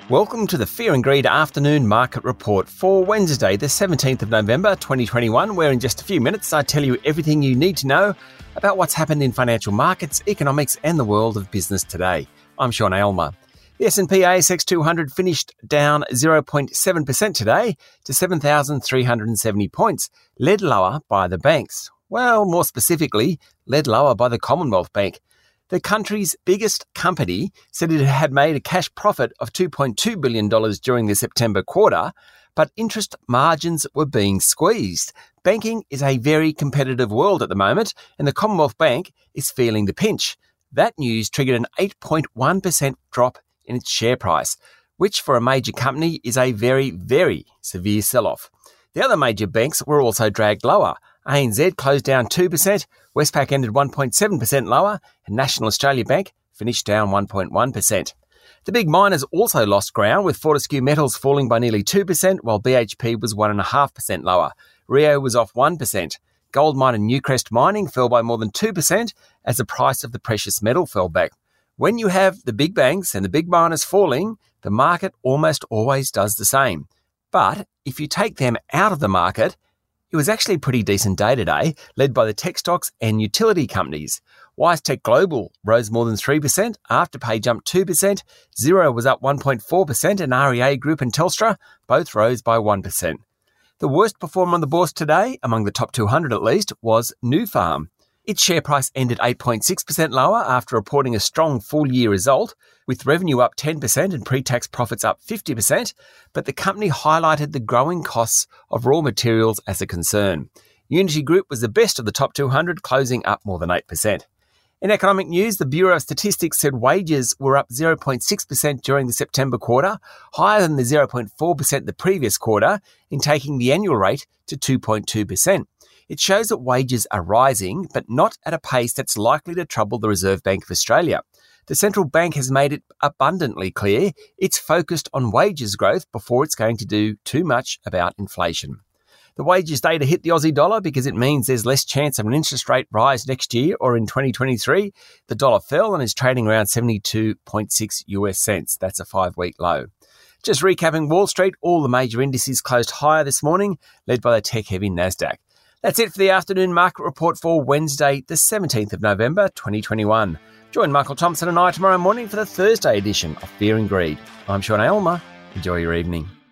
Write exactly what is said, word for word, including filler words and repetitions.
Welcome to the Fear and Greed Afternoon Market Report for Wednesday, the seventeenth of November, twenty twenty-one, where in just a few minutes I tell you everything you need to know about what's happened in financial markets, economics and the world of business today. I'm Sean Aylmer. The S and P A S X two hundred finished down zero point seven percent today to seven thousand three hundred seventy points, led lower by the banks. Well, more specifically, led lower by the Commonwealth Bank. The country's biggest company said it had made a cash profit of two point two billion dollars during the September quarter, but interest margins were being squeezed. Banking is a very competitive world at the moment, and the Commonwealth Bank is feeling the pinch. That news triggered an eight point one percent drop in its share price, which for a major company is a very, very severe sell-off. The other major banks were also dragged lower. A N Z closed down two percent, Westpac ended one point seven percent lower, and National Australia Bank finished down one point one percent. The big miners also lost ground, with Fortescue Metals falling by nearly two percent, while B H P was one point five percent lower. Rio was off one percent. Gold miner Newcrest Mining fell by more than two percent as the price of the precious metal fell back. When you have the big banks and the big miners falling, the market almost always does the same. But if you take them out of the market, it was actually a pretty decent day today, led by the tech stocks and utility companies. WiseTech Global rose more than three percent, Afterpay jumped two percent, Xero was up one point four percent, and R E A Group and Telstra both rose by one percent. The worst performer on the bourse today, among the top two hundred at least, was Nufarm. Its share price ended eight point six percent lower after reporting a strong full-year result, with revenue up ten percent and pre-tax profits up fifty percent, but the company highlighted the growing costs of raw materials as a concern. Unity Group was the best of the top two hundred, closing up more than eight percent. In economic news, the Bureau of Statistics said wages were up zero point six percent during the September quarter, higher than the zero point four percent the previous quarter, in taking the annual rate to two point two percent. It shows that wages are rising, but not at a pace that's likely to trouble the Reserve Bank of Australia. The central bank has made it abundantly clear it's focused on wages growth before it's going to do too much about inflation. The wages data hit the Aussie dollar because it means there's less chance of an interest rate rise next year or in twenty twenty-three. The dollar fell and is trading around seventy-two point six US cents. That's a five-week low. Just recapping Wall Street, all the major indices closed higher this morning, led by the tech-heavy Nasdaq. That's it for the afternoon market report for Wednesday, the seventeenth of November, twenty twenty-one. Join Michael Thompson and I tomorrow morning for the Thursday edition of Fear and Greed. I'm Sean Aylmer. Enjoy your evening.